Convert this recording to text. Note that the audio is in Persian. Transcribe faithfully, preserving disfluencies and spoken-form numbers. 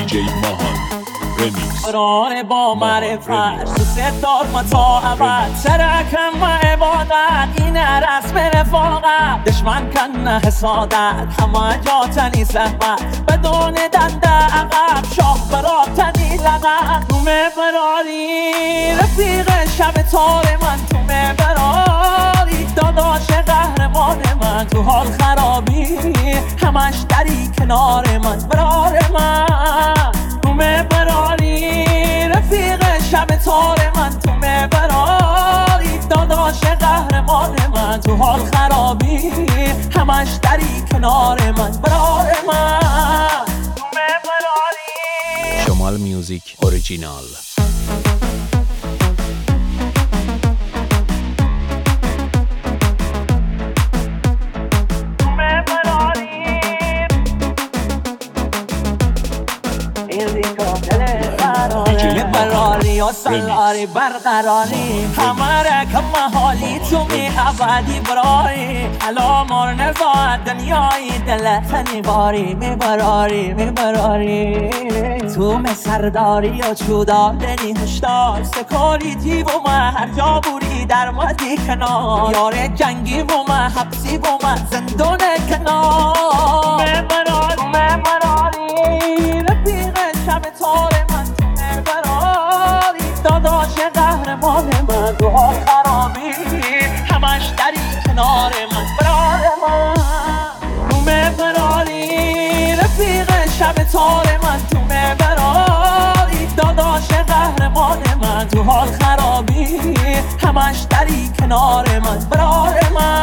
جی ماهان رمیکس. قرار با معرفت ستار ما تا ابد، سرکم و عبادت اینه رسم رفاقت. دشمن کن نه حسادت، همه جا تنی زحمت. بدون دنده عقب شاه برا تنی لغت. تو مبراری رفیق شب تار من، تو مبراری داداش قهرمان من. تو حال خرابی همش دری کنار من، برار من. تو مبراری رفیق شب تار من، تو مبراری داداش قهرمان من. تو حال خرابی همش دری کنار من، برار من. تو مبراری شمال میوزیک اوریجینال. براری و سلاری برقراری، همه رکم حالی تو می ابدی براری. حالا مار نزاد دنیای دلتنی باری، می براری می براری. تو می سرداری و چودادنی هشدار، سکاریتی و من هر جا بوری در مدی کنار. یار جنگی و من حبسی و من زندون کنار. می براری می براری رفیق شب تار من، تو می براری داداش قهرمان من. تو حال خرابی همش دری کنار من، برار من. تو مبراری رفیق شب تار من، تو مبراری داداش قهرمان من. تو حال خرابی همش دری کنار من، برار من.